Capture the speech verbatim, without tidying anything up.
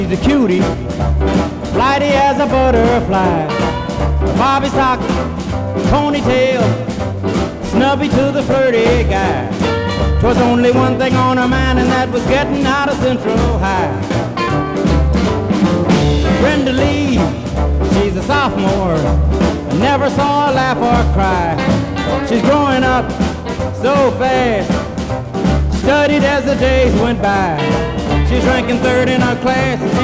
She's a cutie, flighty as a butterfly. Bobby sock, ponytail, snubby to the flirty guy. 'Twas only one thing on her mind, and that was getting out of Central High. Brenda Lee, she's a sophomore, I never saw her laugh or cry. She's growing up so fast, studied as the days went by. She's ranking third in her class.